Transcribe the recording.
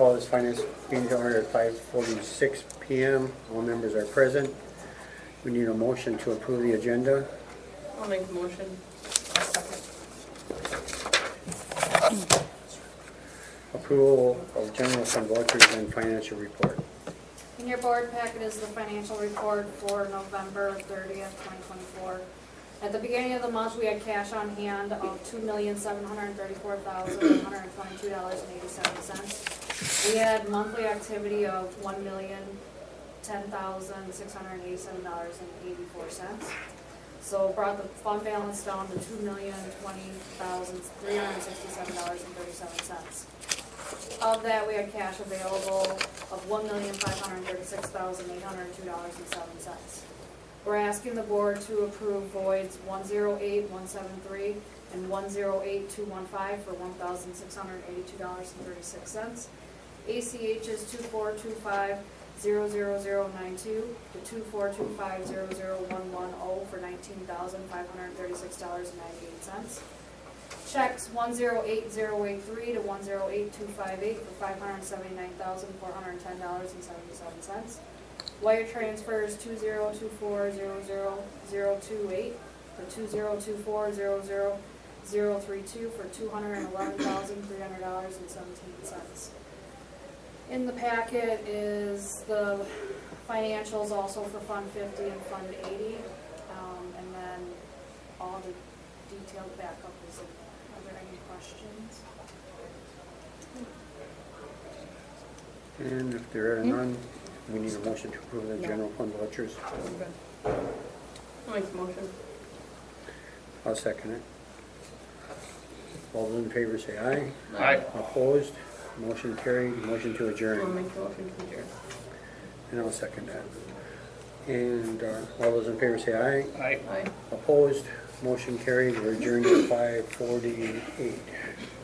call this finance meeting to order at 5:46 PM. All members are present. We need a motion to approve the agenda. I'll make the motion. I'll second. Approval of general fund vouchers and financial report. In your board packet is the financial report for November 30th, 2024. At the beginning of the month, we had cash on hand of $2,734,122.87. We had monthly activity of $1,010,687.84. So brought the fund balance down to $2,020,367.37. Of that, we had cash available of $1,536,802.07. We're asking the board to approve voids 108,173 and 108,215 for $1,682.36. ACH is 2425,00092 to 2425,00110 for $19,536.98. Checks 108,083 to 108,258 for $579,410.77. Wire transfers 2024,000,028 for $2024,000,032 for $211,300.17. In the packet is the financials also for Fund 50 and Fund 80, and then all the detailed backup is in there. Are there any questions? And if there are none, we need a motion to approve the general fund vouchers. I'll make the motion. I'll second it. All those in favor say aye. Aye. Opposed? Motion carried. Motion to I'll adjourn. make the motion to adjourn. And I'll second that. And all those in favor say aye. Aye. Opposed? Motion carried. We're adjourned at 5:48.